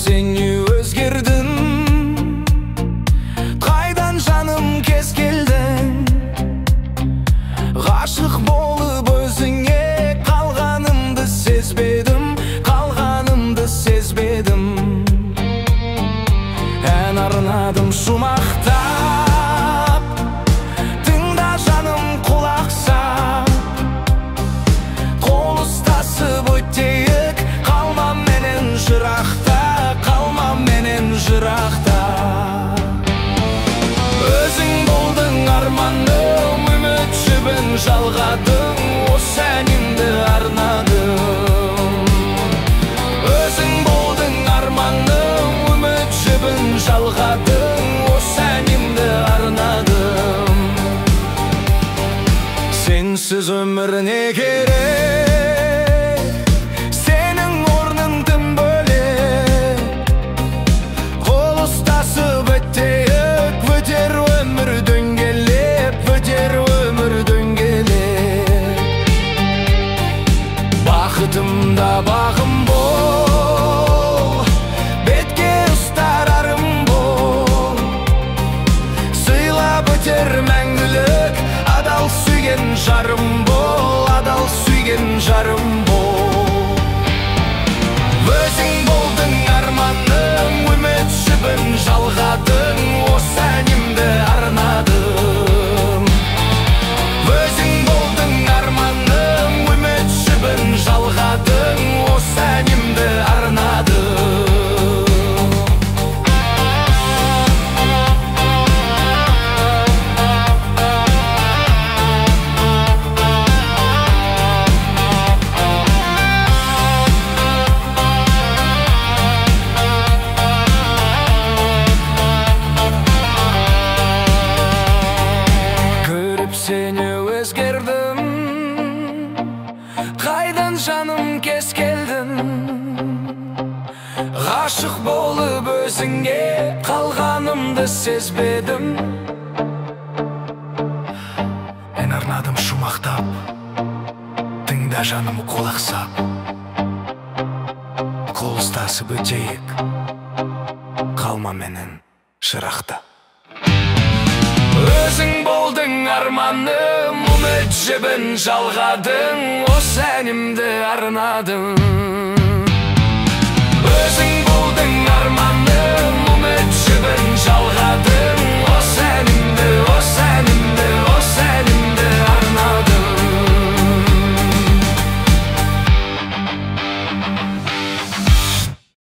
seni özgerdin. Qaydan жаным kez keldin. Ғашық болып өзіңе қалғанымды сезбедім, қалғанымды сезбедім. Ән арнадым шумақтап, тыңда жаным құлақ сап. Қол ұстасып өтейік, қалма менен жырақта, қалма менен жырақта. Өзің болдың арманым, үміт жібін жалғадың, осы әнімді арнадым. Өзің болдың арманым, үміт жібін жалғадың, осы әнімді арнадым. Сенсіз өмір не керек, сенің орның тым бөлек. Қол ұстасып өтейік, өтер өмір дөңгелеп, өтер өмір дөңгелеп. Бақытымда бағым бол, бетке ұстар арым бол. Сыйлап өтер мәңгілік, адал сүйген жарым бол, адал сүйген жарым бол. Өзің болдың арманым, үміт жібін жалғадың, осы әнімді арнадым. Өзің болдың арманым, үміт жібін жалғадың, осы әнімді арнадым. Seni özgerdin, qaydan жаным kez keldin. Ғашық болып өзіңе қалғанымды сезбедім. Ән арнадым шумақтап, тыңда жаным құлақ сап. Қол ұстасып өтейік, қалма менен жырақта. Өзің болдың арманым, үміт жібін жалғадың, осы әнімді арнадым.